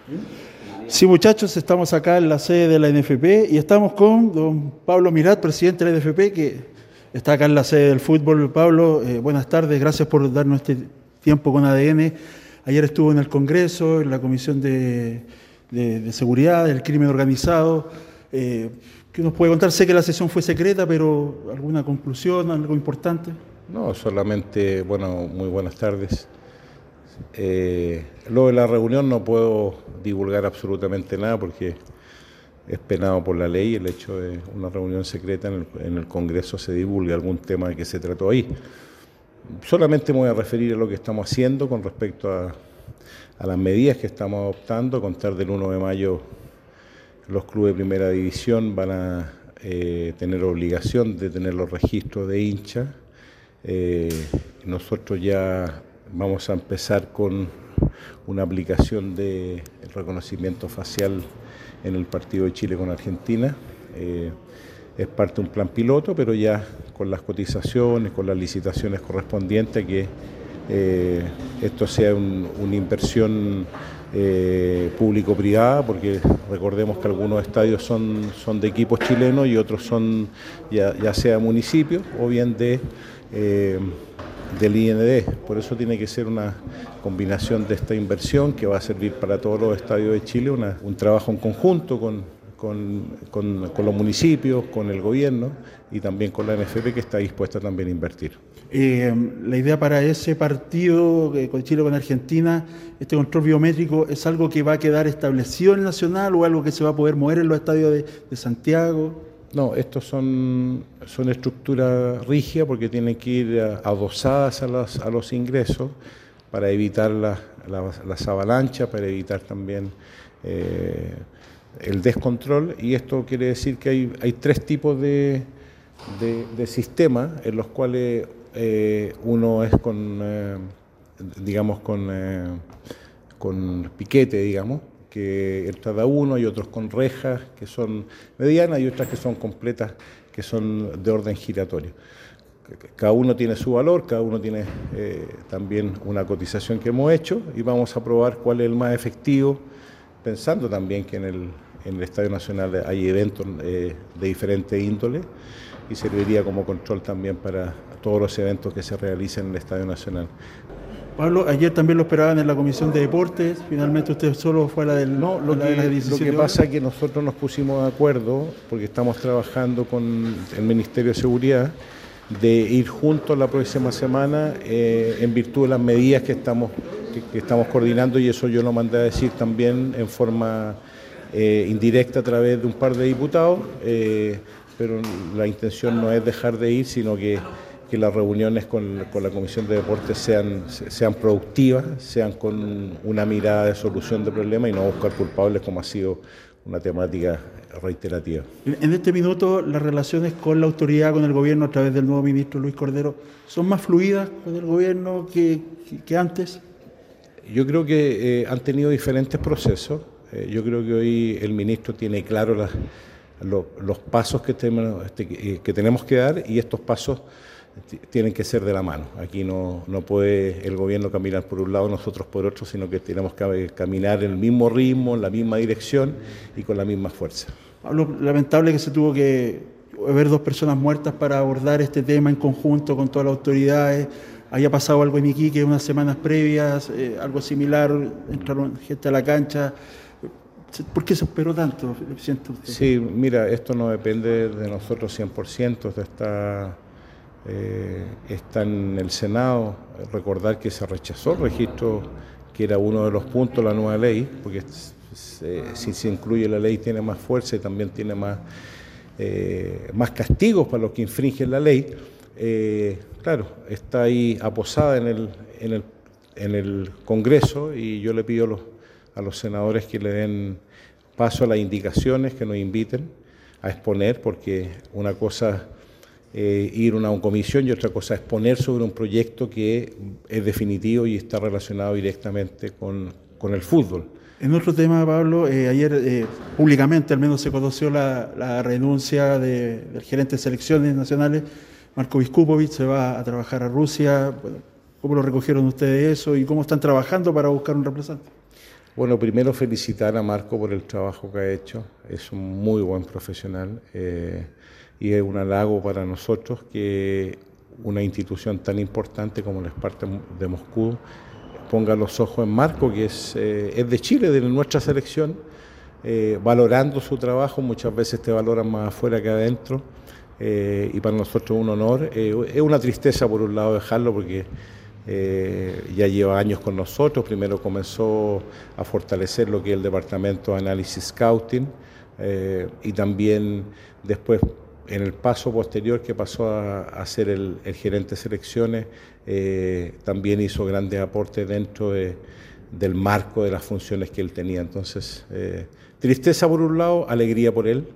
Sí, muchachos, estamos acá en la sede de la NFP y estamos con don Pablo Mirat, presidente de la NFP, que está acá en la sede del fútbol. Pablo, buenas tardes, gracias por darnos este tiempo con ADN. Ayer estuvo en el Congreso, en la Comisión de Seguridad, del Crimen Organizado. ¿Qué nos puede contar? Sé que la sesión fue secreta, pero ¿alguna conclusión, algo importante? No, solamente, muy buenas tardes. Lo de la reunión no puedo divulgar absolutamente nada porque es penado por la ley el hecho de una reunión secreta en el Congreso se divulgue algún tema que se trató ahí. Solamente me voy a referir a lo que estamos haciendo con respecto a las medidas que estamos adoptando. A contar del 1 de mayo los clubes de primera división van a tener obligación de tener los registros de hinchas. Nosotros ya vamos a empezar con una aplicación de reconocimiento facial en el partido de Chile con Argentina. Es parte de un plan piloto, pero ya con las cotizaciones, con las licitaciones correspondientes, que esto sea una inversión público-privada, porque recordemos que algunos estadios son de equipos chilenos y otros son ya sea municipios o bien del IND. Por eso tiene que ser una combinación de esta inversión que va a servir para todos los estadios de Chile, un trabajo en conjunto con los municipios, con el gobierno y también con la NFP, que está dispuesta también a invertir. La idea para ese partido con Chile con Argentina, este control biométrico, ¿es algo que va a quedar establecido en el Nacional o algo que se va a poder mover en los estadios de Santiago? No, estos son estructuras rígidas porque tienen que ir adosadas a los ingresos para evitar las avalanchas, para evitar también el descontrol. Y esto quiere decir que hay tres tipos de sistemas en los cuales uno es con piquete, digamos, que entra de uno, hay otros con rejas que son medianas y otras que son completas, que son de orden giratorio. Cada uno tiene su valor, cada uno tiene también una cotización que hemos hecho y vamos a probar cuál es el más efectivo, pensando también que en el Estadio Nacional hay eventos de diferentes índoles y serviría como control también para todos los eventos que se realicen en el Estadio Nacional. Pablo, ayer también lo esperaban en la Comisión de Deportes, finalmente usted solo fue a la del no. Lo que pasa es que nosotros nos pusimos de acuerdo, porque estamos trabajando con el Ministerio de Seguridad, de ir juntos la próxima semana en virtud de las medidas que estamos coordinando, y eso yo lo mandé a decir también en forma indirecta a través de un par de diputados, pero la intención no es dejar de ir, sino que las reuniones con la Comisión de Deportes sean productivas, sean con una mirada de solución de problemas y no buscar culpables, como ha sido una temática reiterativa. En este minuto, las relaciones con la autoridad, con el gobierno, a través del nuevo ministro Luis Cordero, ¿son más fluidas con el gobierno que antes? Yo creo que han tenido diferentes procesos. Yo creo que hoy el ministro tiene claro los pasos que tenemos que dar, y estos pasos tienen que ser de la mano. Aquí no puede el gobierno caminar por un lado, nosotros por otro, sino que tenemos que caminar en el mismo ritmo, en la misma dirección y con la misma fuerza. Pablo, lamentable que se tuvo que haber 2 personas muertas para abordar este tema en conjunto con todas las autoridades. Había pasado algo en Iquique unas semanas previas, algo similar, entraron gente a la cancha. ¿Por qué se esperó tanto, siente usted? Sí, mira, esto no depende de nosotros 100%, está en el Senado. Recordar que se rechazó el registro, que era uno de los puntos de la nueva ley, porque si se incluye la ley tiene más fuerza y también tiene más castigos para los que infringen la ley. Claro, está ahí aposada en el Congreso, y yo le pido a los senadores que le den paso a las indicaciones, que nos inviten a exponer, porque una cosa ir a una comisión y otra cosa es exponer sobre un proyecto que es definitivo y está relacionado directamente con el fútbol. En otro tema, Pablo, ayer públicamente al menos se conoció la renuncia del gerente de selecciones nacionales, Marko Viskupovic, se va a trabajar a Rusia. Bueno, ¿cómo lo recogieron ustedes eso y cómo están trabajando para buscar un reemplazante? Bueno, primero felicitar a Marco por el trabajo que ha hecho. Es un muy buen profesional y es un halago para nosotros que una institución tan importante como el Spartak de Moscú ponga los ojos en Marco, que es de Chile, de nuestra selección, valorando su trabajo. Muchas veces te valoran más afuera que adentro y para nosotros es un honor. Es una tristeza por un lado dejarlo porque ya lleva años con nosotros. Primero comenzó a fortalecer lo que es el departamento de análisis scouting y también después en el paso posterior que pasó a ser el gerente de selecciones, también hizo grandes aportes dentro del marco de las funciones que él tenía. Entonces, tristeza por un lado, alegría por él,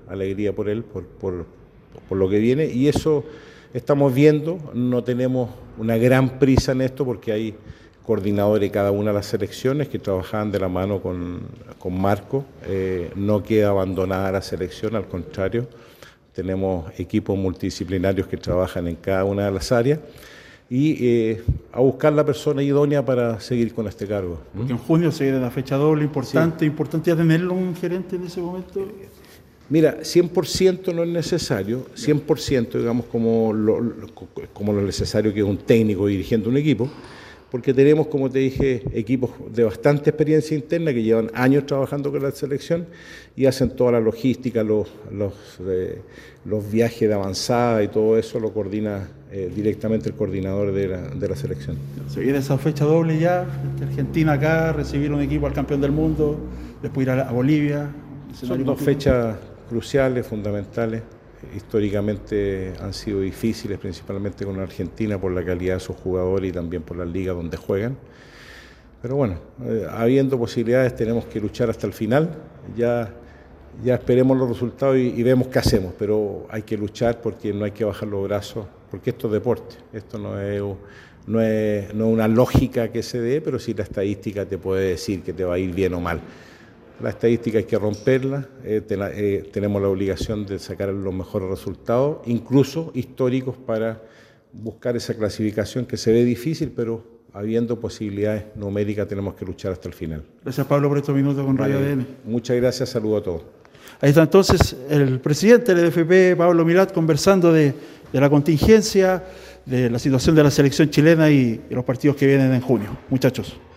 por lo que viene, y eso estamos viendo. No tenemos una gran prisa en esto porque hay coordinadores de cada una de las selecciones que trabajaban de la mano con Marco. No queda abandonada la selección, al contrario. Tenemos equipos multidisciplinarios que trabajan en cada una de las áreas y a buscar la persona idónea para seguir con este cargo. Porque en junio se viene una fecha doble importante. Sí. ¿Importante ya tenerlo un gerente en ese momento? Mira, 100% no es necesario, 100% digamos como lo necesario que es un técnico dirigiendo un equipo, porque tenemos, como te dije, equipos de bastante experiencia interna que llevan años trabajando con la selección y hacen toda la logística, los viajes de avanzada y todo eso lo coordina directamente el coordinador de la selección. Se viene esa fecha doble ya, Argentina acá, recibir un equipo al campeón del mundo, después ir a Bolivia. Son dos fechas cruciales, fundamentales. Históricamente han sido difíciles, principalmente con Argentina por la calidad de sus jugadores y también por las ligas donde juegan. Pero bueno, habiendo posibilidades tenemos que luchar hasta el final. Ya esperemos los resultados y vemos qué hacemos, pero hay que luchar porque no hay que bajar los brazos, porque esto es deporte, esto no es una lógica que se dé, pero sí la estadística te puede decir que te va a ir bien o mal. La estadística hay que romperla, tenemos la obligación de sacar los mejores resultados, incluso históricos, para buscar esa clasificación que se ve difícil, pero habiendo posibilidades numéricas tenemos que luchar hasta el final. Gracias, Pablo, por estos minutos con Radio ADN. Muchas gracias, saludo a todos. Ahí está entonces el presidente del EDFP, Pablo Mirat, conversando de la contingencia, de la situación de la selección chilena y los partidos que vienen en junio. Muchachos.